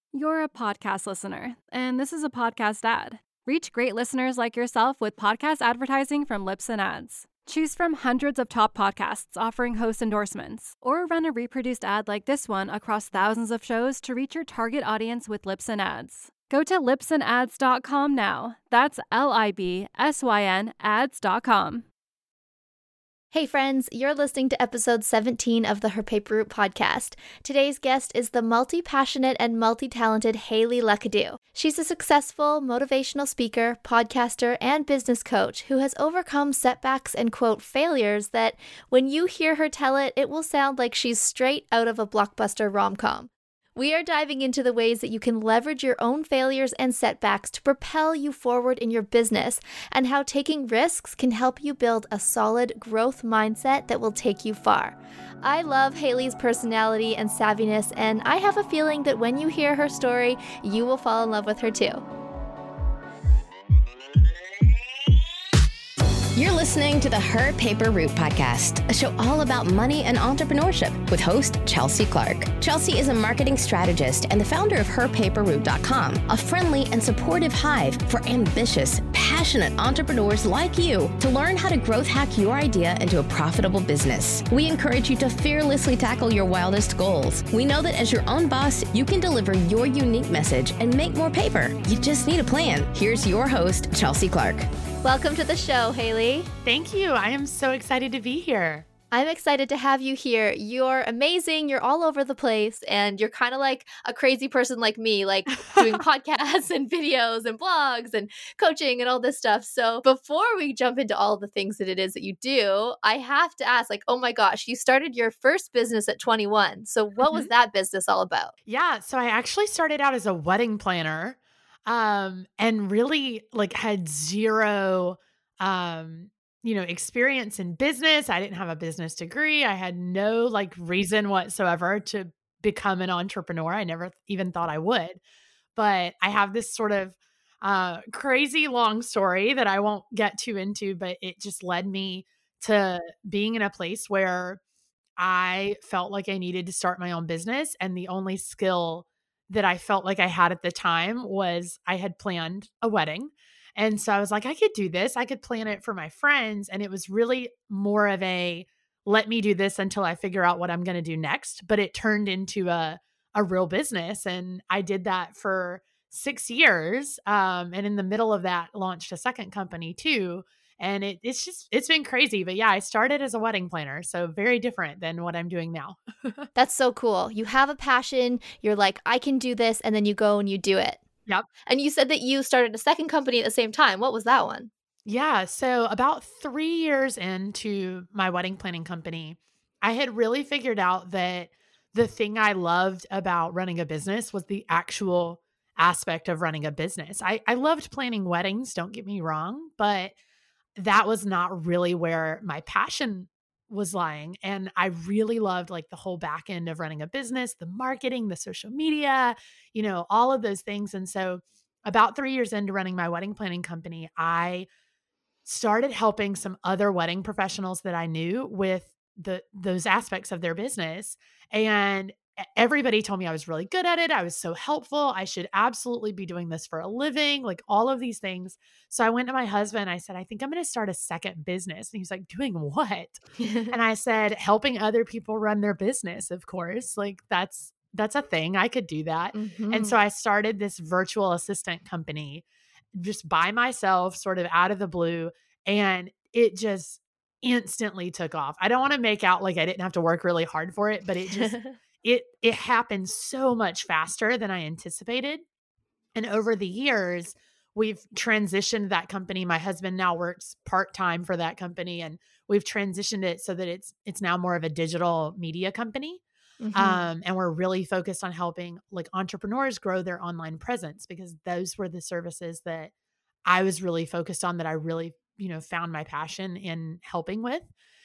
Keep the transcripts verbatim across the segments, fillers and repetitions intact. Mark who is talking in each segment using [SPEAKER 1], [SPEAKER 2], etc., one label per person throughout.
[SPEAKER 1] You're a podcast listener, and this is a podcast ad. Reach great listeners like yourself with podcast advertising from Libsyn Ads. Choose from hundreds of top podcasts offering host endorsements, or run a reproduced ad like this one across thousands of shows to reach your target audience with Libsyn Ads. Go to libsyn ads dot com now. That's L I B S Y N ads dot com.
[SPEAKER 2] Hey friends, you're listening to episode seventeen of the Her Paper Route podcast. Today's guest is the multi-passionate and multi-talented Hayley Luckadoo. She's a successful motivational speaker, podcaster, and business coach who has overcome setbacks and quote failures that when you hear her tell it, it will sound like she's straight out of a blockbuster rom-com. We are diving into the ways that you can leverage your own failures and setbacks to propel you forward in your business, and how taking risks can help you build a solid growth mindset that will take you far. I love Hayley's personality and savviness, and I have a feeling that when you hear her story, you will fall in love with her too.
[SPEAKER 3] You're listening to the Her Paper Route podcast, a show all about money and entrepreneurship with host Chelsea Clark. Chelsea is a marketing strategist and the founder of her paper route dot com, a friendly and supportive hive for ambitious, passionate entrepreneurs like you to learn how to growth hack your idea into a profitable business. We encourage you to fearlessly tackle your wildest goals. We know that as your own boss, you can deliver your unique message and make more paper. You just need a plan. Here's your host, Chelsea Clark.
[SPEAKER 2] Welcome to the show, Hayley.
[SPEAKER 4] Thank you. I am so excited to be here.
[SPEAKER 2] I'm excited to have you here. You're amazing. You're all over the place. And you're kind of like a crazy person like me, like doing podcasts and videos and blogs and coaching and all this stuff. So before we jump into all the things that it is that you do, I have to ask, like, oh my gosh, you started your first business at twenty-one. So what mm-hmm. was that business all about?
[SPEAKER 4] Yeah. So I actually started out as a wedding planner. Um, and really like had zero, um, you know, experience in business. I didn't have a business degree. I had no like reason whatsoever to become an entrepreneur. I never even thought I would, but I have this sort of, uh, crazy long story that I won't get too into, but it just led me to being in a place where I felt like I needed to start my own business. And the only skill that I felt like I had at the time was I had planned a wedding. And so I was like, I could do this. I could plan it for my friends. And it was really more of a, let me do this until I figure out what I'm going to do next. But it turned into a, a real business. And I did that for six years. Um, and in the middle of that, launched a second company too. And it, it's just, it's been crazy. But yeah, I started as a wedding planner. So very different than what I'm doing now.
[SPEAKER 2] That's so cool. You have a passion. You're like, I can do this. And then you go and you do it.
[SPEAKER 4] Yep.
[SPEAKER 2] And you said that you started a second company at the same time. What was that one?
[SPEAKER 4] Yeah. So about three years into my wedding planning company, I had really figured out that the thing I loved about running a business was the actual aspect of running a business. I, I loved planning weddings, don't get me wrong, but that was not really where my passion was lying. And I really loved like the whole back end of running a business, the marketing, the social media, you know, all of those things. And so about three years into running my wedding planning company, I started helping some other wedding professionals that I knew with the those aspects of their business. And everybody told me I was really good at it. I was so helpful. I should absolutely be doing this for a living, like all of these things. So I went to my husband. I said, I think I'm going to start a second business. And he was like, doing what? And I said, helping other people run their business, of course. Like that's, that's a thing. I could do that. Mm-hmm. And so I started this virtual assistant company just by myself, sort of out of the blue. And it just instantly took off. I don't want to make out like I didn't have to work really hard for it, but it just It it happened so much faster than I anticipated. And over the years, we've transitioned that company. My husband now works part-time for that company, and we've transitioned it so that it's it's now more of a digital media company. Mm-hmm. Um, and we're really focused on helping like entrepreneurs grow their online presence, because those were the services that I was really focused on, that I really, you know, found my passion in helping with.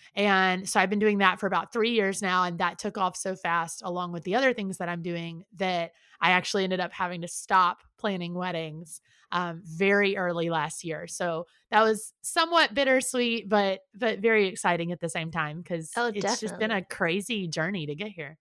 [SPEAKER 4] And so I've been doing that for about three years now. And that took off so fast, along with the other things that I'm doing, that I actually ended up having to stop planning weddings um, very early last year. So that was somewhat bittersweet, but but very exciting at the same time, because
[SPEAKER 2] oh,
[SPEAKER 4] it's
[SPEAKER 2] definitely.
[SPEAKER 4] just been a crazy journey to get here.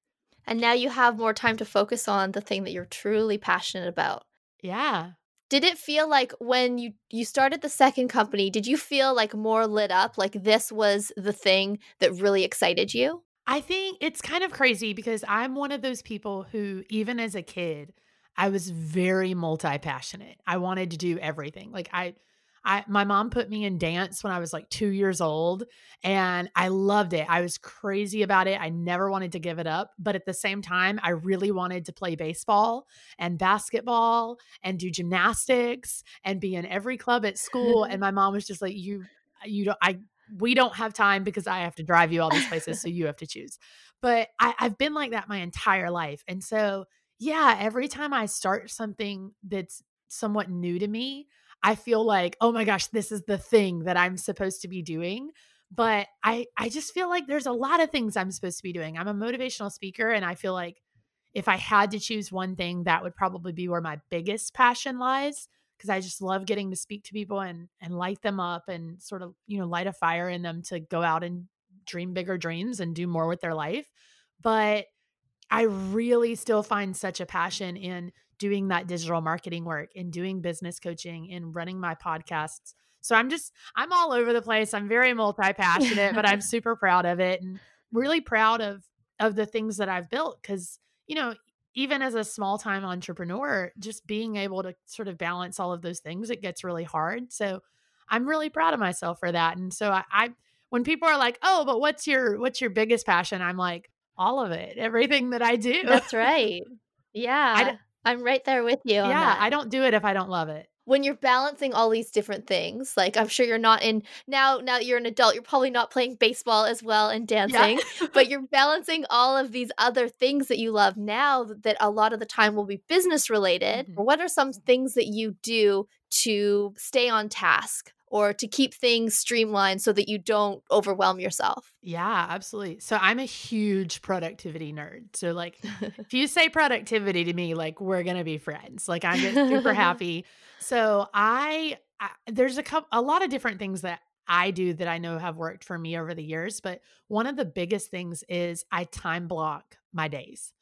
[SPEAKER 2] And now you have more time to focus on the thing that you're truly passionate about.
[SPEAKER 4] Yeah.
[SPEAKER 2] Did it feel like when you, you started the second company, did you feel like more lit up? Like this was the thing that really excited you?
[SPEAKER 4] I think it's kind of crazy because I'm one of those people who, even as a kid, I was very multi-passionate. I wanted to do everything. Like I, I, my mom put me in dance when I was like two years old and I loved it. I was crazy about it. I never wanted to give it up. But at the same time, I really wanted to play baseball and basketball and do gymnastics and be in every club at school. And my mom was just like, you, you don't, I, we don't have time because I have to drive you all these places. So you have to choose. But I, I've been like that my entire life. And so, yeah, every time I start something that's somewhat new to me, I feel like, oh my gosh, this is the thing that I'm supposed to be doing. But I, I just feel like there's a lot of things I'm supposed to be doing. I'm a motivational speaker. And I feel like if I had to choose one thing, that would probably be where my biggest passion lies. Because I just love getting to speak to people and and light them up and sort of, you know, light a fire in them to go out and dream bigger dreams and do more with their life. But I really still find such a passion in doing that digital marketing work and doing business coaching and running my podcasts. So I'm just, I'm all over the place. I'm very multi-passionate, but I'm super proud of it and really proud of, of the things that I've built. Cause, you know, even as a small time entrepreneur, just being able to sort of balance all of those things, it gets really hard. So I'm really proud of myself for that. And so I, I when people are like, oh, but what's your, what's your biggest passion? I'm like, all of it, everything that I do.
[SPEAKER 2] That's right.
[SPEAKER 4] I
[SPEAKER 2] Yeah.
[SPEAKER 4] d-
[SPEAKER 2] I'm right there with you on
[SPEAKER 4] yeah, I
[SPEAKER 2] that.
[SPEAKER 4] don't do it if I don't love it.
[SPEAKER 2] When you're balancing all these different things, like I'm sure you're not in now now that you're an adult, you're probably not playing baseball as well and
[SPEAKER 4] Yeah.
[SPEAKER 2] dancing, but you're balancing all of these other things that you love now that a lot of the time will be business related.
[SPEAKER 4] Mhm.
[SPEAKER 2] What are some things that you do to stay on task or to keep things streamlined so that you don't overwhelm yourself?
[SPEAKER 4] Yeah, absolutely. So I'm a huge productivity nerd. So like if you say productivity to me, like we're going to be friends. Like I get super happy. So I, I there's a couple a lot of different things that I do that I know have worked for me over the years, but one of the biggest things is I time block my days.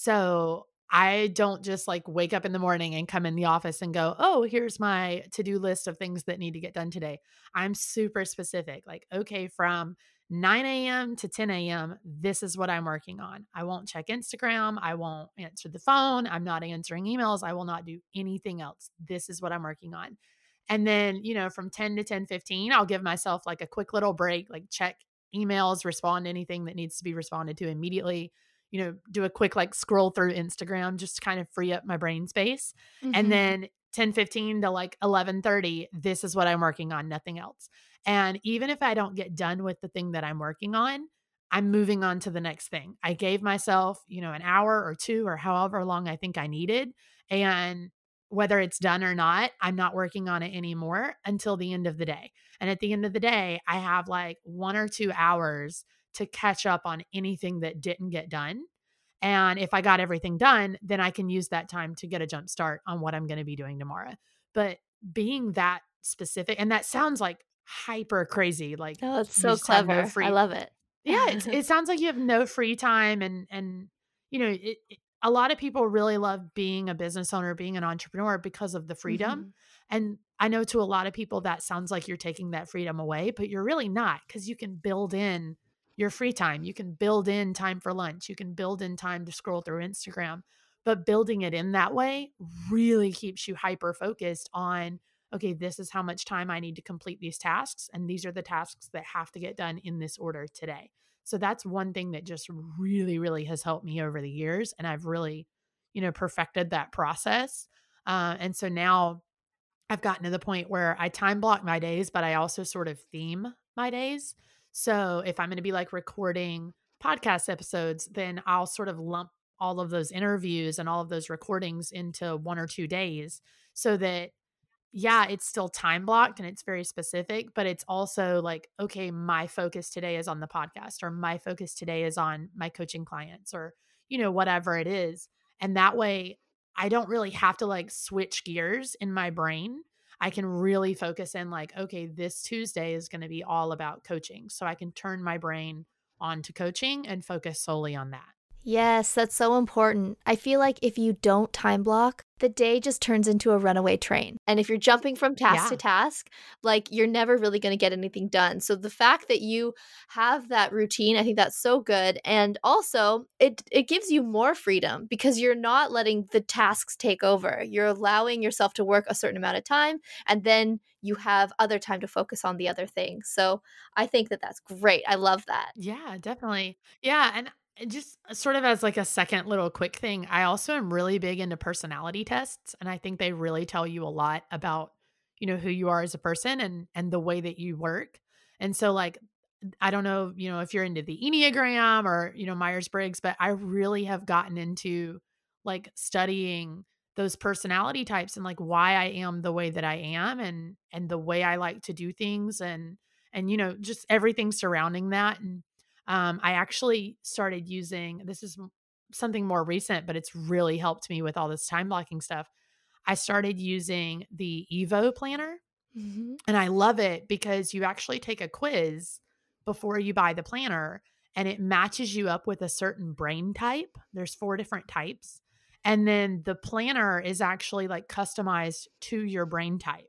[SPEAKER 4] So I don't just like wake up in the morning and come in the office and go, "Oh, here's my to-do list of things that need to get done today." I'm super specific. Like, okay, from nine a.m. to ten a.m., this is what I'm working on. I won't check Instagram. I won't answer the phone. I'm not answering emails. I will not do anything else. This is what I'm working on. And then, you know, from ten to ten fifteen, I'll give myself like a quick little break, like check emails, respond to anything that needs to be responded to immediately, you know, do a quick like scroll through Instagram just to kind of free up my brain space. And
[SPEAKER 2] Mhm.
[SPEAKER 4] then ten fifteen to like eleven thirty, this is what I'm working on, nothing else. And even if I don't get done with the thing that I'm working on, I'm moving on to the next thing. I gave myself, you know, an hour or two or however long I think I needed. And whether it's done or not, I'm not working on it anymore until the end of the day. And at the end of the day, I have like one or two hours to catch up on anything that didn't get done. And if I got everything done, then I can use that time to get a jump start on what I'm going to be doing tomorrow. But being that specific, and that sounds like hyper crazy, like
[SPEAKER 2] Oh, it's
[SPEAKER 4] you
[SPEAKER 2] so
[SPEAKER 4] just have no
[SPEAKER 2] clever. I
[SPEAKER 4] free.
[SPEAKER 2] love it.
[SPEAKER 4] Yeah, it's, it sounds like you have no free time, and and you know, it, it, a lot of people really love being a business owner, being an entrepreneur because of the freedom.
[SPEAKER 2] Mhm.
[SPEAKER 4] And I know to a lot of people that sounds like you're taking that freedom away, but you're really not, because you can build in your free time. You can build in time for lunch. You can build in time to scroll through Instagram. But building it in that way really keeps you hyper focused on, okay, this is how much time I need to complete these tasks. And these are the tasks that have to get done in this order today. So that's one thing that just really, really has helped me over the years. And I've really, you know, perfected that process. Uh, and so now I've gotten to the point where I time block my days, but I also sort of theme my days. So if I'm going to be like recording podcast episodes, then I'll sort of lump all of those interviews and all of those recordings into one or two days so that, yeah, it's still time blocked and it's very specific, but it's also like, okay, my focus today is on the podcast, or my focus today is on my coaching clients, or, you know, whatever it is. And that way I don't really have to like switch gears in my brain. I can really focus in like, okay, this Tuesday is going to be all about coaching. So I can turn my brain on to coaching and focus solely on that.
[SPEAKER 2] Yes, that's so important. I feel like if you don't time block, the day just turns into a runaway train. And if you're jumping from task to
[SPEAKER 4] Yeah.
[SPEAKER 2] task, like you're never really going to get anything done. So the fact that you have that routine, I think that's so good. And also, it it gives you more freedom because you're not letting the tasks take over. You're allowing yourself to work a certain amount of time, and then you have other time to focus on the other things. So I think that that's great. I love that.
[SPEAKER 4] Yeah, definitely. Yeah, and it just sort of as like a second little quick thing, I also am really big into personality tests, and I think they really tell you a lot about, you know, who you are as a person and and the way that you work. And so like I don't know, you know, if you're into the Enneagram or, you know, Myers-Briggs, but I really have gotten into like studying those personality types and like why I am the way that I am and and the way I like to do things and and you know, just everything surrounding that. And um I actually started using this is m- something more recent, but it's really helped me with all this time blocking stuff. I started using the Evo planner
[SPEAKER 2] Mhm.
[SPEAKER 4] and I love it because you actually take a quiz before you buy the planner and it matches you up with a certain brain type. There's four different types. And then the planner is actually like customized to your brain type.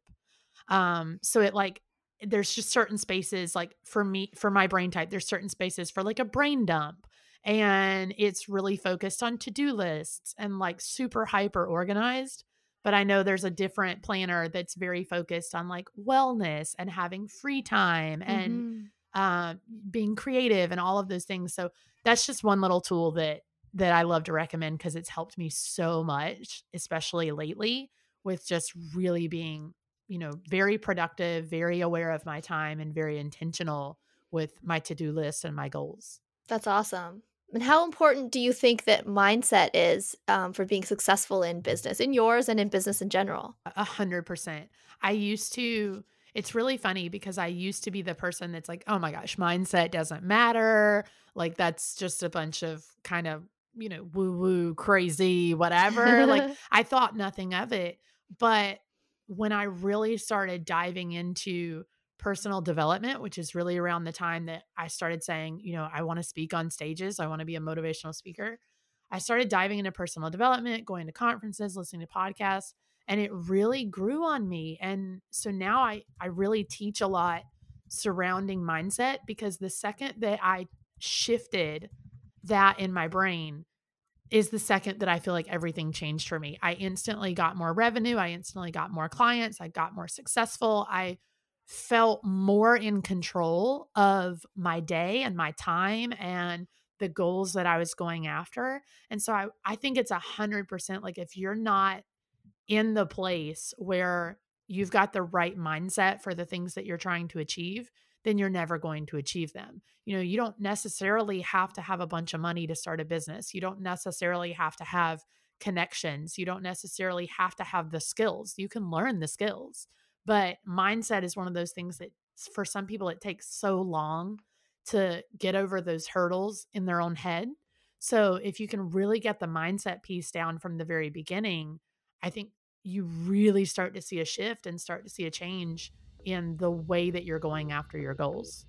[SPEAKER 4] Um, so it like there's just certain spaces like for me for my brain type, there's certain spaces for like a brain dump. And it's really focused on to-do lists and like super hyper organized. But I know there's a different planner that's very focused on like wellness and having free time and
[SPEAKER 2] Mhm.
[SPEAKER 4] uh, being creative and all of those things. So that's just one little tool that that I love to recommend because it's helped me so much, especially lately, with just really being, you know, very productive, very aware of my time, and very intentional with my to-do list and my goals.
[SPEAKER 2] That's awesome. And how important do you think that mindset is um, for being successful in business, in yours and in business in general?
[SPEAKER 4] A hundred percent. I used to, it's really funny because I used to be the person that's like, oh my gosh, mindset doesn't matter. Like that's just a bunch of kind of, you know, woo woo, crazy, whatever. Like I thought nothing of it. But when I really started diving into personal development, which is really around the time that I started saying, you know, I want to speak on stages, I want to be a motivational speaker. I started diving into personal development, going to conferences, listening to podcasts, and it really grew on me. And so now I I really teach a lot surrounding mindset because the second that I shifted that in my brain is the second that I feel like everything changed for me. I instantly got more revenue, I instantly got more clients, I got more successful. I felt more in control of my day and my time and the goals that I was going after. And so I I think it's a hundred percent like if you're not in the place where you've got the right mindset for the things that you're trying to achieve, then you're never going to achieve them. You know, you don't necessarily have to have a bunch of money to start a business. You don't necessarily have to have connections. You don't necessarily have to have the skills. You can learn the skills. But mindset is one of those things that for some people it takes so long to get over those hurdles in their own head. So if you can really get the mindset piece down from the very beginning, I think you really start to see a shift and start to see a change in the way that you're going after your goals.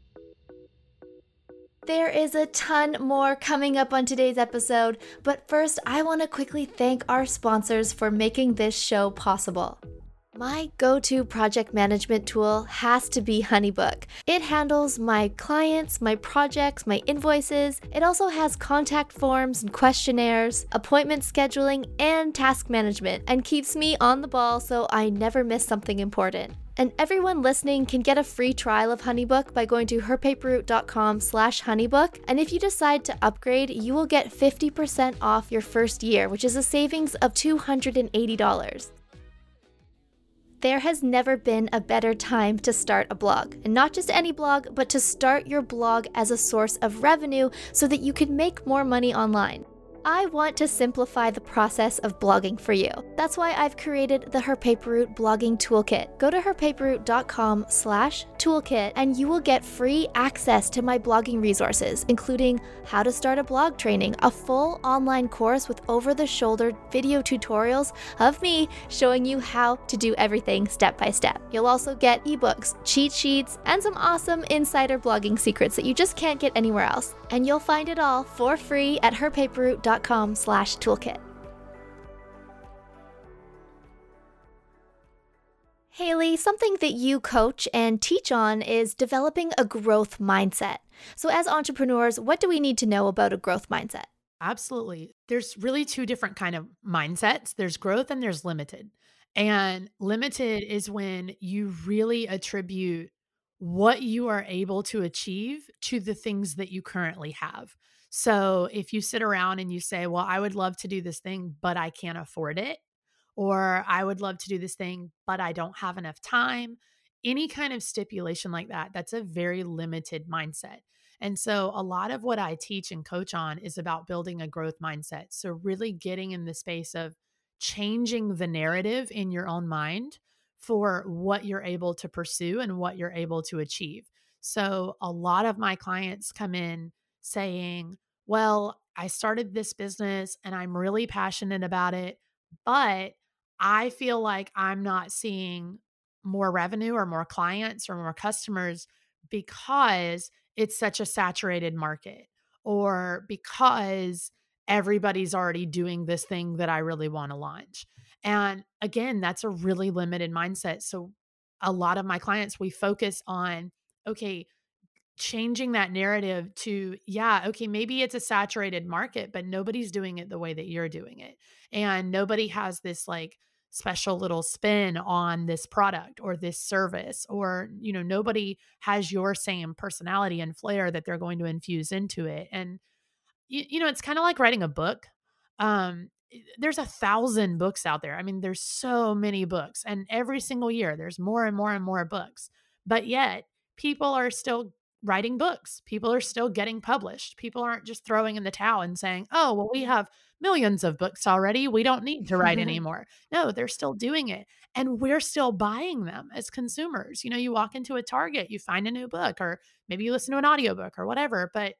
[SPEAKER 2] There is a ton more coming up on today's episode, but first, I want to quickly thank our sponsors for making this show possible. My go-to project management tool has to be HoneyBook. It handles my clients, my projects, my invoices. It also has contact forms and questionnaires, appointment scheduling, and task management, and keeps me on the ball so I never miss something important. And everyone listening can get a free trial of HoneyBook by going to herpaperroute.com slash honeybook. And if you decide to upgrade, you will get fifty percent off your first year, which is a savings of two hundred eighty dollars. There has never been a better time to start a blog. And not just any blog, but to start your blog as a source of revenue so that you can make more money online. I want to simplify the process of blogging for you. That's why I've created the Her Paper Route blogging toolkit. Go to herpaperroute.com slash toolkit and you will get free access to my blogging resources, including how to start a blog training, a full online course with over-the-shoulder video tutorials of me showing you how to do everything step by step. You'll also get ebooks, cheat sheets, and some awesome insider blogging secrets that you just can't get anywhere else. And you'll find it all for free at herpaperroute.com slash toolkit. Haley, something that you coach and teach on is developing a growth mindset. So as entrepreneurs, what do we need to know about a growth mindset?
[SPEAKER 4] Absolutely. There's really two different kind of mindsets. There's growth and there's limited. And limited is when you really attribute what you are able to achieve to the things that you currently have. So if you sit around and you say, well, I would love to do this thing, but I can't afford it, or I would love to do this thing, but I don't have enough time, any kind of stipulation like that, that's a very limited mindset. And so a lot of what I teach and coach on is about building a growth mindset. So really getting in the space of changing the narrative in your own mind for what you're able to pursue and what you're able to achieve. So a lot of my clients come in saying, well, I started this business and I'm really passionate about it, but I feel like I'm not seeing more revenue or more clients or more customers because it's such a saturated market, or because everybody's already doing this thing that I really want to launch. And again, that's a really limited mindset. So a lot of my clients, we focus on, okay, changing that narrative to, yeah, okay, maybe it's a saturated market, but nobody's doing it the way that you're doing it. And nobody has this like special little spin on this product or this service, or, you know, nobody has your same personality and flair that they're going to infuse into it. And, you, you know, it's kind of like writing a book. Um, there's a thousand books out there. I mean, there's so many books, and every single year there's more and more and more books, but yet people are still writing books. People are still getting published. People aren't just throwing in the towel and saying, oh, well, we have millions of books already. We don't need to write anymore. No, they're still doing it. And we're still buying them as consumers. You know, you walk into a Target, you find a new book, or maybe you listen to an audiobook or whatever. But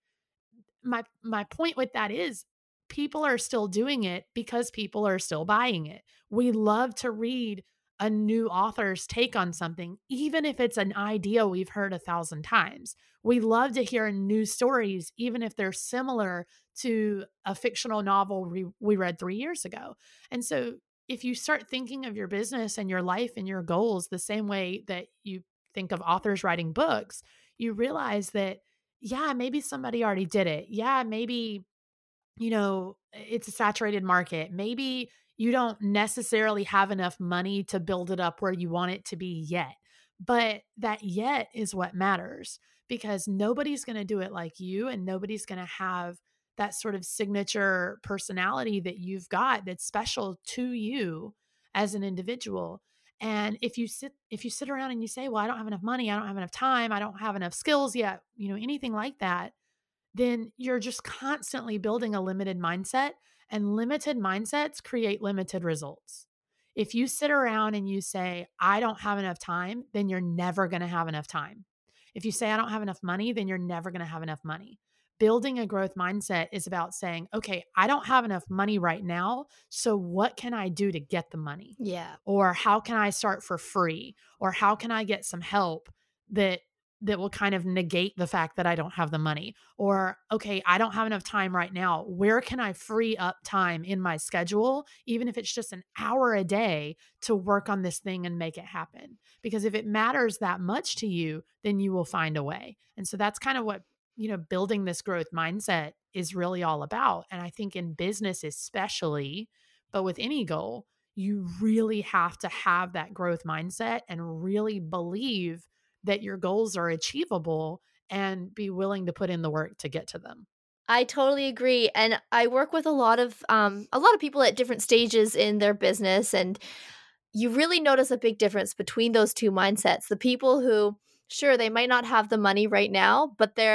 [SPEAKER 4] my my point with that is people are still doing it because people are still buying it. We love to read a new author's take on something, even if it's an idea we've heard a thousand times. We love to hear new stories, even if they're similar to a fictional novel we, we read three years ago. And so if you start thinking of your business and your life and your goals the same way that you think of authors writing books, you realize that, yeah, maybe somebody already did it. Yeah, maybe, you know, it's a saturated market. Maybe you don't necessarily have enough money to build it up where you want it to be yet. But that yet is what matters, because nobody's going to do it like you, and nobody's going to have that sort of signature personality that you've got that's special to you as an individual. And if you sit if you sit around and you say, well, I don't have enough money, I don't have enough time, I don't have enough skills yet, you know, anything like that, then you're just constantly building a limited mindset, and limited mindsets create limited results. If you sit around and you say, I don't have enough time, then you're never going to have enough time. If you say, I don't have enough money, then you're never going to have enough money. Building a growth mindset is about saying, okay, I don't have enough money right now, so what can I do to get the money?
[SPEAKER 2] Yeah.
[SPEAKER 4] Or how can I start for free? Or how can I get some help that that will kind of negate the fact that I don't have the money? Or, okay, I don't have enough time right now. Where can I free up time in my schedule, even if it's just an hour a day, to work on this thing and make it happen? Because if it matters that much to you, then you will find a way. And so that's kind of what, you know, building this growth mindset is really all about. And I think in business especially, but with any goal, you really have to have that growth mindset and really believe that your goals are achievable and be willing to put in the work to get to them.
[SPEAKER 2] I totally agree. And I work with a lot of um, a lot of people at different stages in their business. And you really notice a big difference between those two mindsets. The people who, sure, they might not have the money right now, but they're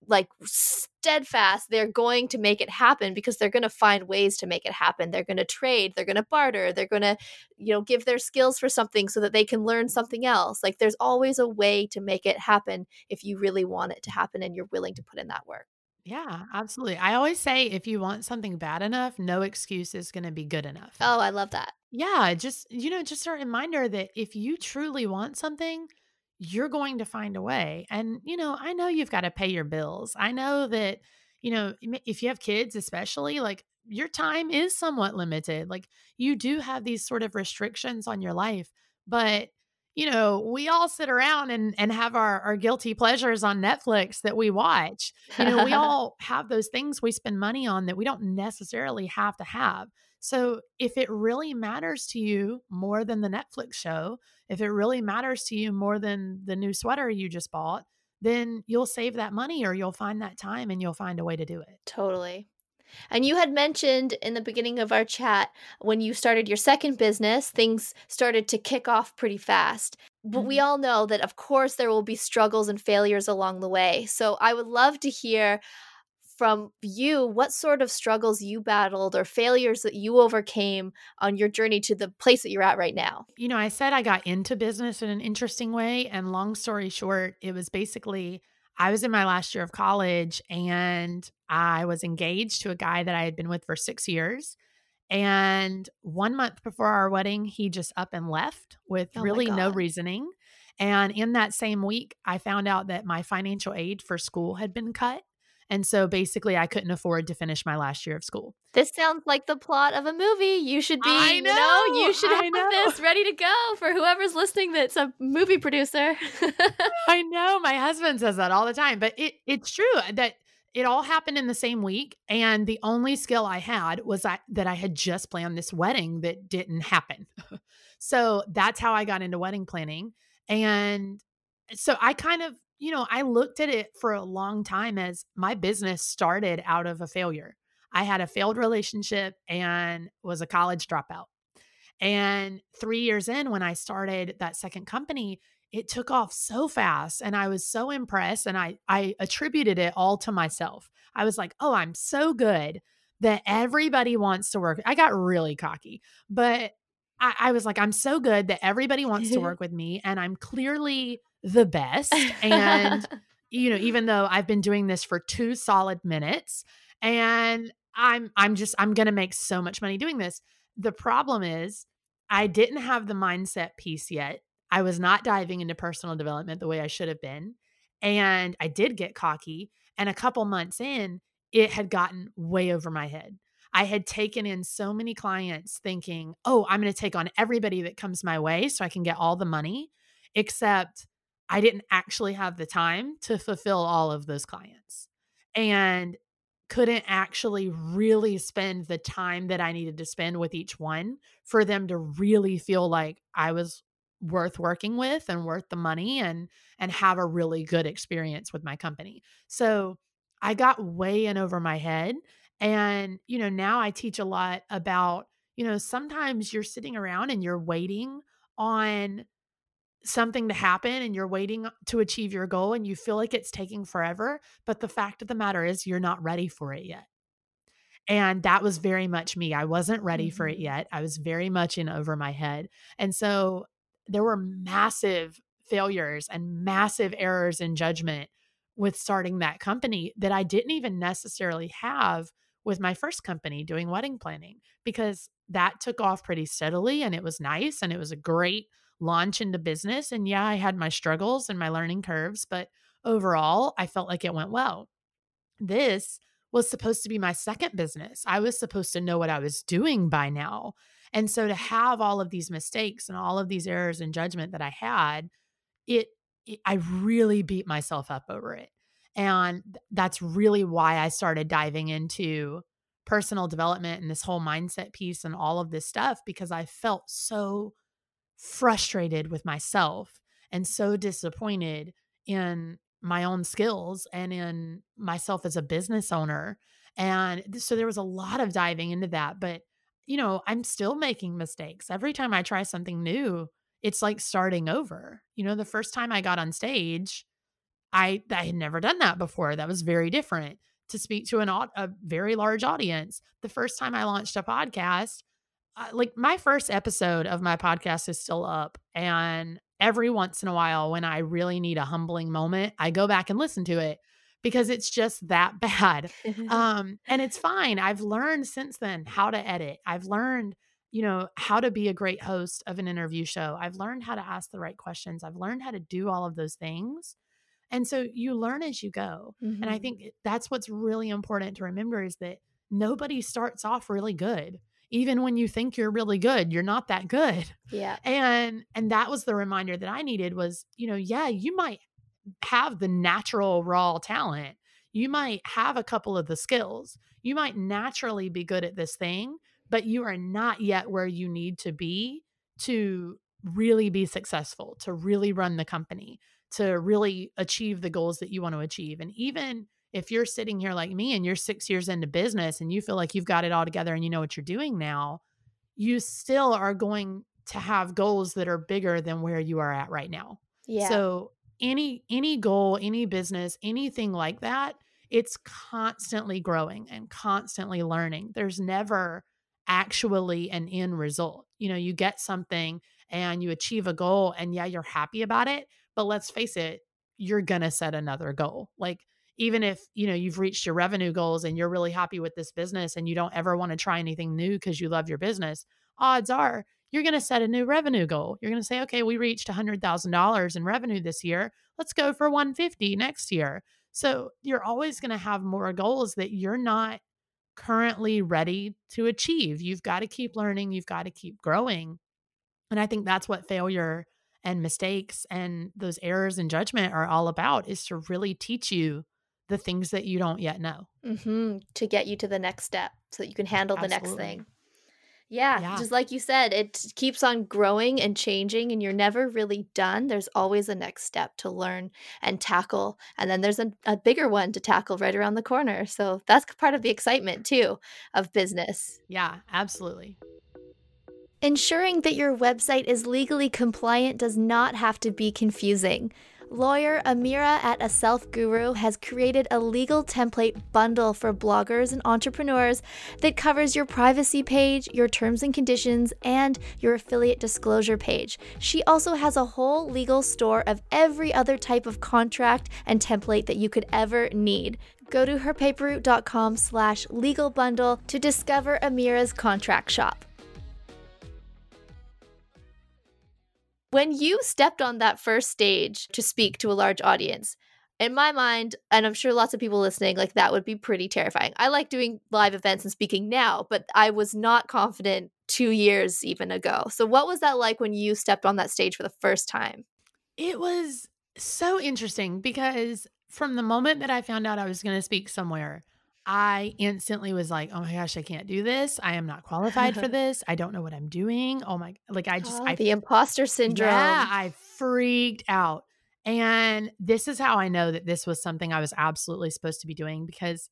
[SPEAKER 2] like steadfast, they're going to make it happen because they're going to find ways to make it happen. They're going to trade, they're going to barter, they're going to, you know, give their skills for something so that they can learn something else. Like there's always a way to make it happen if you really want it to happen and you're willing to put in that work.
[SPEAKER 4] Yeah, absolutely. I always say if you want something bad enough, no excuse is going to be good enough.
[SPEAKER 2] Oh, I love that.
[SPEAKER 4] Yeah, just, you know, just a reminder that if you truly want something, you're going to find a way. And, you know, I know you've got to pay your bills. I know that, you know, m- if you have kids, especially, like your time is somewhat limited. Like you do have these sort of restrictions on your life, but you know, we all sit around and and have our our guilty pleasures on Netflix that we watch. You know, we all have those things we spend money on that we don't necessarily have to have. So if it really matters to you more than the Netflix show, if it really matters to you more than the new sweater you just bought, then you'll save that money or you'll find that time and you'll find a way to do it.
[SPEAKER 2] Totally. And you had mentioned in the beginning of our chat, when you started your second business, things started to kick off pretty fast. But we
[SPEAKER 4] Mhm.
[SPEAKER 2] all know that, of course, there will be struggles and failures along the way. So I would love to hear from you what sort of struggles you battled or failures that you overcame on your journey to the place that you're at right now.
[SPEAKER 4] You know, I said I got into business in an interesting way. And long story short, it was basically I was in my last year of college and I was engaged to a guy that I had been with for six years. And one month before our wedding, he just up and left with
[SPEAKER 2] Oh my
[SPEAKER 4] really no
[SPEAKER 2] God.
[SPEAKER 4] reasoning. And in that same week, I found out that my financial aid for school had been cut. And so basically, I couldn't afford to finish my last year of school.
[SPEAKER 2] This sounds like the plot of a movie. You should be,
[SPEAKER 4] I
[SPEAKER 2] you know,
[SPEAKER 4] know,
[SPEAKER 2] you should
[SPEAKER 4] I
[SPEAKER 2] have
[SPEAKER 4] know.
[SPEAKER 2] this ready to go for whoever's listening that's a movie producer.
[SPEAKER 4] I know my husband says that all the time, but it it's true that it all happened in the same week. And the only skill I had was I, that I had just planned this wedding that didn't happen. So that's how I got into wedding planning. And so I kind of, you know, I looked at it for a long time as my business started out of a failure. I had a failed relationship and was a college dropout. And three years in, when I started that second company, it took off so fast and I was so impressed and I I attributed it all to myself. I was like, "Oh, I'm so good that everybody wants to work." I got really cocky, but I, I was like, "I'm so good that everybody wants to work with me and I'm clearly the best." And you know, even though I've been doing this for two solid minutes and I'm I'm just I'm going to make so much money doing this. The problem is I didn't have the mindset piece yet. I was not diving into personal development the way I should have been. And I did get cocky. And a couple months in, it had gotten way over my head. I had taken in so many clients thinking, oh, I'm going to take on everybody that comes my way so I can get all the money, except I didn't actually have the time to fulfill all of those clients and couldn't actually really spend the time that I needed to spend with each one for them to really feel like I was worth working with and worth the money and and have a really good experience with my company. So I got way in over my head. And, you know, now I teach a lot about, you know, sometimes you're sitting around and you're waiting on something to happen and you're waiting to achieve your goal and you feel like it's taking forever. But the fact of the matter is, you're not ready for it yet. And that was very much me. I wasn't ready for it
[SPEAKER 2] Mhm.
[SPEAKER 4] yet. I was very much in over my head. And so there were massive failures and massive errors in judgment with starting that company that I didn't even necessarily have with my first company doing wedding planning, because that took off pretty steadily and it was nice and it was a great launch into business. And yeah, I had my struggles and my learning curves, but overall, I felt like it went well. This was supposed to be my second business. I was supposed to know what I was doing by now. And so to have all of these mistakes and all of these errors in judgment that I had, it, it I really beat myself up over it. And th- that's really why I started diving into personal development and this whole mindset piece and all of this stuff, because I felt so frustrated with myself and so disappointed in my own skills and in myself as a business owner. And th- so there was a lot of diving into that. But, you know, I'm still making mistakes. Every time I try something new, it's like starting over. You know, the first time I got on stage, I, I had never done that before. That was very different to speak to an au- a very large audience. The first time I launched a podcast, uh, like my first episode of my podcast is still up. And every once in a while, when I really need a humbling moment, I go back and listen to it because it's just that bad. Um, and it's fine. I've learned since then how to edit. I've learned, you know, how to be a great host of an interview show. I've learned how to ask the right questions. I've learned how to do all of those things. And so you learn as you go.
[SPEAKER 2] Mm-hmm.
[SPEAKER 4] And I think that's what's really important to remember is that nobody starts off really good. Even when you think you're really good, you're not that good.
[SPEAKER 2] Yeah.
[SPEAKER 4] And and that was the reminder that I needed was, you know, yeah, you might have the natural raw talent. You might have a couple of the skills. You might naturally be good at this thing, but you are not yet where you need to be to really be successful, to really run the company, to really achieve the goals that you want to achieve. And even if you're sitting here like me and you're six years into business and you feel like you've got it all together and you know what you're doing now, you still are going to have goals that are bigger than where you are at right now.
[SPEAKER 2] Yeah.
[SPEAKER 4] So any any goal, any business, anything like that, it's constantly growing and constantly learning. There's never actually an end result. You know, you get something and you achieve a goal and yeah, you're happy about it, but let's face it, you're going to set another goal. Like even if, you know, you've reached your revenue goals and you're really happy with this business and you don't ever want to try anything new because you love your business, odds are you're going to set a new revenue goal. You're going to say, okay, we reached one hundred thousand dollars in revenue this year. Let's go for one hundred fifty next year. So you're always going to have more goals that you're not currently ready to achieve. You've got to keep learning. You've got to keep growing. And I think that's what failure and mistakes and those errors in judgment are all about, is to really teach you the things that you don't yet know.
[SPEAKER 2] Mm-hmm. To get you to the next step so that you can handle the
[SPEAKER 4] Absolutely.
[SPEAKER 2] next thing. Yeah,
[SPEAKER 4] Yeah.
[SPEAKER 2] just like you said, it keeps on growing and changing and you're never really done. There's always a next step to learn and tackle. And then there's a, a bigger one to tackle right around the corner. So that's part of the excitement too of business.
[SPEAKER 4] Yeah, absolutely.
[SPEAKER 2] Ensuring that your website is legally compliant does not have to be confusing. Lawyer Amira at A Self Guru has created a legal template bundle for bloggers and entrepreneurs that covers your privacy page, your terms and conditions, and your affiliate disclosure page. She also has a whole legal store of every other type of contract and template that you could ever need. Go to herpaperroute.com slash legal bundle to discover Amira's contract shop. When you stepped on that first stage to speak to a large audience, in my mind, and I'm sure lots of people listening, like that would be pretty terrifying. I like doing live events and speaking now, but I was not confident two years even ago. So what was that like when you stepped on that stage for the first time?
[SPEAKER 4] It was so interesting because from the moment that I found out I was going to speak somewhere, I instantly was like, oh my gosh, I can't do this. I am not qualified for this. I don't know what I'm doing. Oh my, like I just,
[SPEAKER 2] Oh,
[SPEAKER 4] I,
[SPEAKER 2] the imposter syndrome.
[SPEAKER 4] yeah, I freaked out. And this is how I know that this was something I was absolutely supposed to be doing, because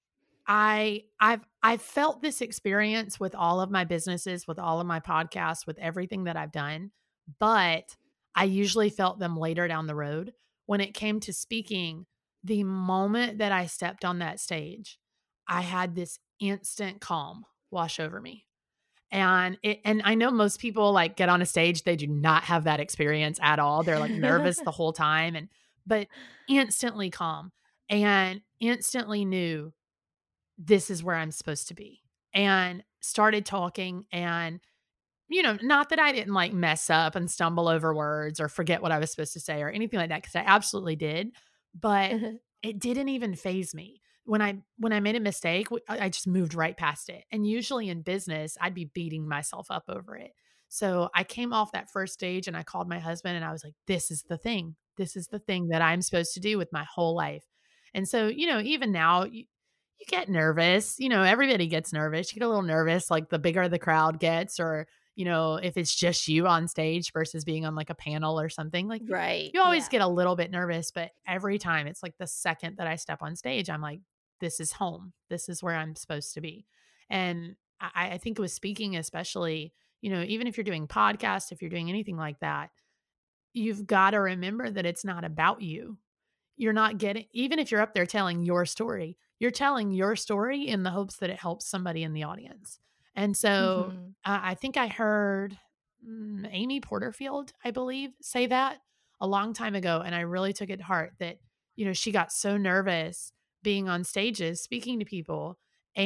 [SPEAKER 4] I, I've, I've felt this experience with all of my businesses, with all of my podcasts, with everything that I've done, but I usually felt them later down the road. When it came to speaking, the moment that I stepped on that stage, I had this instant calm wash over me. And it, and I know most people like get on a stage, they do not have that experience at all. They're like nervous the whole time, and, but instantly calm and instantly knew this is where I'm supposed to be, and started talking. And, you know, not that I didn't like mess up and stumble over words or forget what I was supposed to say or anything like that, because I absolutely did, but it didn't even faze me. When I when I made a mistake, I just moved right past it. And usually in business, I'd be beating myself up over it. So I came off that first stage and I called my husband and I was like, this is the thing. This is the thing that I'm supposed to do with my whole life. And so, you know, even now, you, you get nervous. You know, everybody gets nervous. You get a little nervous, like the bigger the crowd gets, or, you know, if it's just you on stage versus being on like a panel or something, like
[SPEAKER 2] Right.
[SPEAKER 4] you always
[SPEAKER 2] yeah.
[SPEAKER 4] get a little bit nervous. But every time, it's like the second that I step on stage, I'm like, this is home. This is where I'm supposed to be. And I, I think with speaking, especially, you know, even if you're doing podcasts, if you're doing anything like that, you've got to remember that it's not about you. you're not getting, even if you're up there telling your story, you're telling your story in the hopes that it helps somebody in the audience. And so
[SPEAKER 2] Mm-hmm.
[SPEAKER 4] uh, I think I heard mm, Amy Porterfield, I believe, say that a long time ago. And I really took it to heart that, you know, she got so nervous being on stages, speaking to people.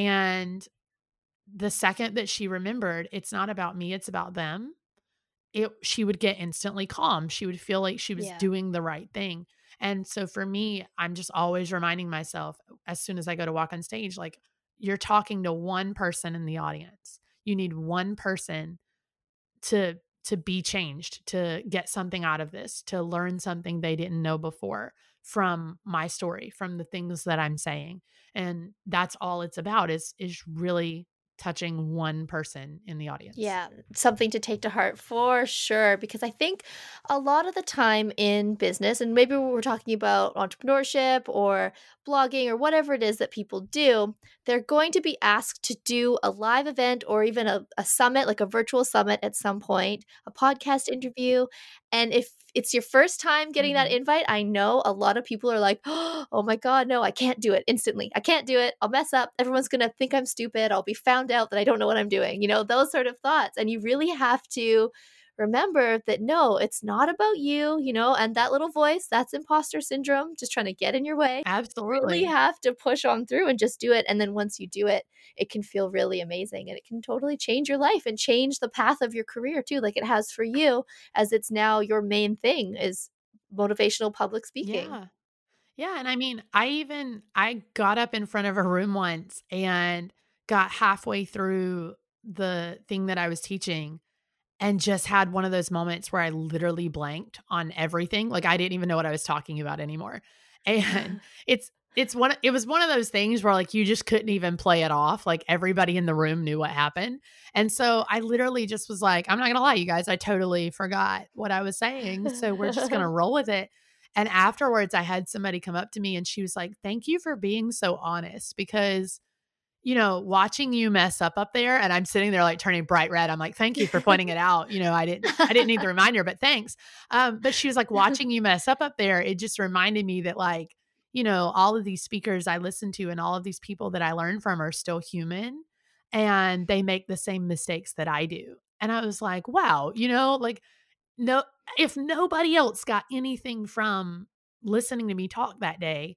[SPEAKER 4] And the second that she remembered, it's not about me, it's about them, it she would get instantly calm. She would feel like she was
[SPEAKER 2] Yeah.
[SPEAKER 4] doing the right thing. And so for me, I'm just always reminding myself as soon as I go to walk on stage, like, you're talking to one person in the audience. You need one person to to be changed, to get something out of this, to learn something they didn't know before from my story, from the things that I'm saying. And that's all it's about, is is really touching one person in the audience.
[SPEAKER 2] Yeah, something to take to heart for sure. Because I think a lot of the time in business, and maybe we're talking about entrepreneurship or blogging or whatever it is that people do, they're going to be asked to do a live event or even a, a summit, like a virtual summit at some point, a podcast interview. And if it's your first time getting that
[SPEAKER 4] Mhm.
[SPEAKER 2] invite, I know a lot of people are like, oh my God, no, I can't do it instantly. I can't do it. I'll mess up. Everyone's going to think I'm stupid. I'll be found out that I don't know what I'm doing. You know, those sort of thoughts. And you really have to remember that, no, it's not about you, you know, and that little voice, that's imposter syndrome, just trying to get in your way. Really
[SPEAKER 4] Absolutely.
[SPEAKER 2] have to push on through and just do it. And then once you do it, it can feel really amazing and it can totally change your life and change the path of your career too, like it has for you, as it's now your main thing is motivational public speaking.
[SPEAKER 4] Yeah. Yeah, and I mean, I even I got up in front of a room once and got halfway through the thing that I was teaching and just had one of those moments where I literally blanked on everything. Like, I didn't even know what I was talking about anymore. And it's it's one it was one of those things where, like, you just couldn't even play it off. Like, everybody in the room knew what happened. And so I literally just was like, I'm not gonna lie, you guys, I totally forgot what I was saying. So we're just gonna roll with it. And afterwards, I had somebody come up to me and she was like, thank you for being so honest, because, you know, watching you mess up up there, and I'm sitting there like turning bright red. I'm like, thank you for pointing it out. You know, I didn't, I didn't need the reminder, but thanks. Um, but she was like, watching you mess up up there, it just reminded me that, like, you know, all of these speakers I listen to and all of these people that I learn from are still human and they make the same mistakes that I do. And I was like, wow, you know, like, no, if nobody else got anything from listening to me talk that day,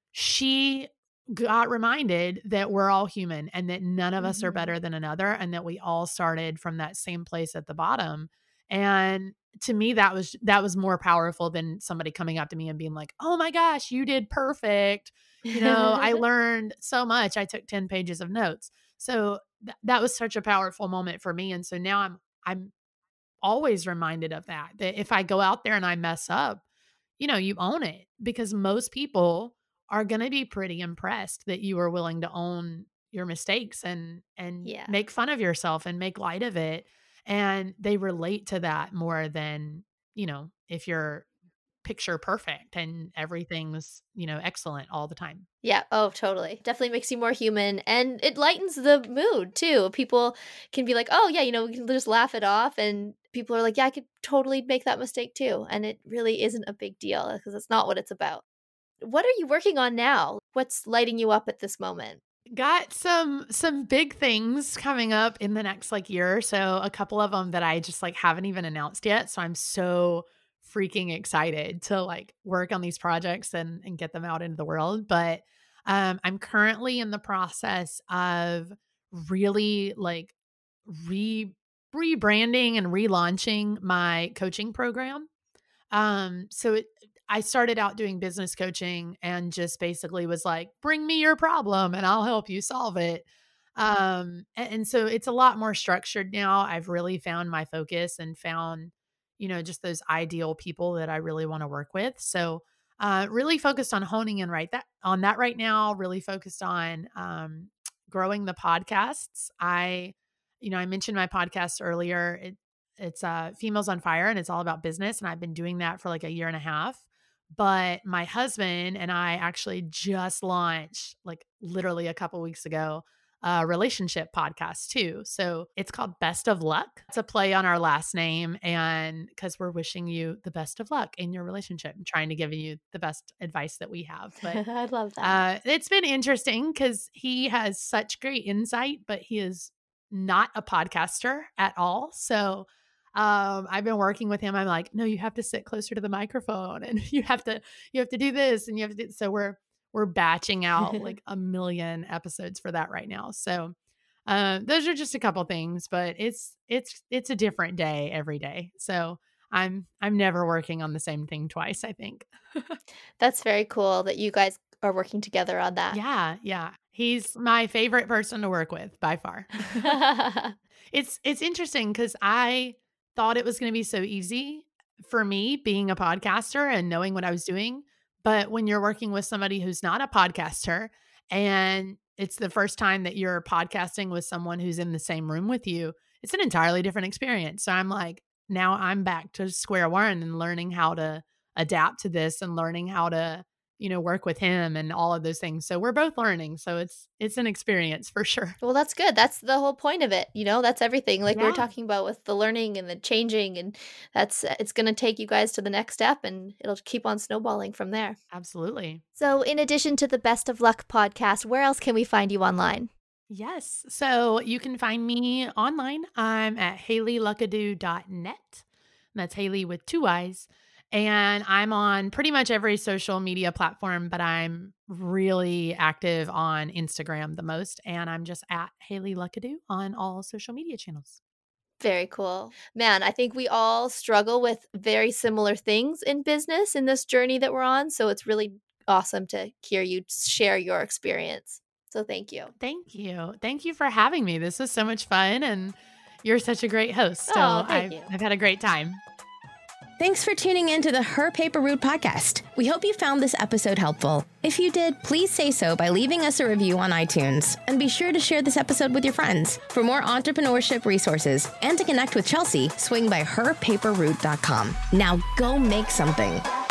[SPEAKER 4] she got reminded that we're all human and that none of us are
[SPEAKER 2] Mhm.
[SPEAKER 4] better than another and that we all started from that same place at the bottom. And to me, that was that was more powerful than somebody coming up to me and being like, "Oh my gosh, you did perfect." You know, I learned so much. I took ten pages of notes. So th- that was such a powerful moment for me. And so now I'm I'm always reminded of that, that if I go out there and I mess up, you know, you own it, because most people are going to be pretty impressed that you are willing to own your mistakes and and
[SPEAKER 2] Yeah.
[SPEAKER 4] make fun of yourself and make light of it, and they relate to that more than, you know, if you're picture perfect and everything's, you know, excellent all the time.
[SPEAKER 2] Yeah. Oh, totally. Definitely makes you more human and it lightens the mood too. People can be like, oh, yeah, you know, we can just laugh it off. And people are like, yeah, I could totally make that mistake too. And it really isn't a big deal because it's not what it's about. What are you working on now? What's lighting you up at this moment?
[SPEAKER 4] Got some some big things coming up in the next like year or so, a couple of them that I just like haven't even announced yet. So I'm so freaking excited to like work on these projects and and get them out into the world. But um I'm currently in the process of really like re rebranding and relaunching my coaching program. Um, so it, I started out doing business coaching and just basically was like, bring me your problem and I'll help you solve it. Um, and, and so it's a lot more structured now. I've really found my focus and found, you know, just those ideal people that I really want to work with. So, uh, really focused on honing in right that on that right now, really focused on, um, growing the podcasts. I, you know, I mentioned my podcast earlier. It, it's uh Females on Fire, and it's all about business, and I've been doing that for like a year and a half. But my husband and I actually just launched, like literally a couple weeks ago, a relationship podcast too. So it's called Best of Luck. It's a play on our last name, and because we're wishing you the best of luck in your relationship and trying to give you the best advice that we have. But
[SPEAKER 2] I love that.
[SPEAKER 4] uh, it's been interesting because he has such great insight, but he is not a podcaster at all. So um, I've been working with him. I'm like, no, you have to sit closer to the microphone, and you have to you have to do this, and you have to do. So we're we're batching out like a million episodes for that right now. So uh, those are just a couple things, but it's it's it's a different day every day. So I'm I'm never working on the same thing twice, I think.
[SPEAKER 2] That's very cool that you guys are working together on that.
[SPEAKER 4] Yeah, yeah. He's my favorite person to work with by far. It's it's interesting because I thought it was going to be so easy for me being a podcaster and knowing what I was doing. But when you're working with somebody who's not a podcaster and it's the first time that you're podcasting with someone who's in the same room with you, it's an entirely different experience. So I'm like, now I'm back to square one and learning how to adapt to this and learning how to, you know, work with him and all of those things. So we're both learning. So it's it's an experience for sure.
[SPEAKER 2] Well, that's good. That's the whole point of it. You know, that's everything. Like we were
[SPEAKER 4] Yeah.
[SPEAKER 2] talking about with the learning and the changing, and that's it's going to take you guys to the next step, and it'll keep on snowballing from there.
[SPEAKER 4] Absolutely.
[SPEAKER 2] So, in addition to the Best of Luck podcast, where else can we find you online?
[SPEAKER 4] Yes. So you can find me online. I'm at haley luckadoo dot net. That's Haley with two Y's. And I'm on pretty much every social media platform, but I'm really active on Instagram the most. And I'm just at Haley Luckadoo on all social media channels.
[SPEAKER 2] Very cool. Man, I think we all struggle with very similar things in business in this journey that we're on. So it's really awesome to hear you share your experience. So thank you.
[SPEAKER 4] Thank you. Thank you for having me. This was so much fun. And you're such a great host. So
[SPEAKER 2] Oh, thank
[SPEAKER 4] I've,
[SPEAKER 2] you.
[SPEAKER 4] I've had a great time.
[SPEAKER 3] Thanks for tuning in to the Her Paper Route podcast. We hope you found this episode helpful. If you did, please say so by leaving us a review on iTunes. And be sure to share this episode with your friends. For more entrepreneurship resources and to connect with Chelsea, swing by her paper route dot com. Now go make something.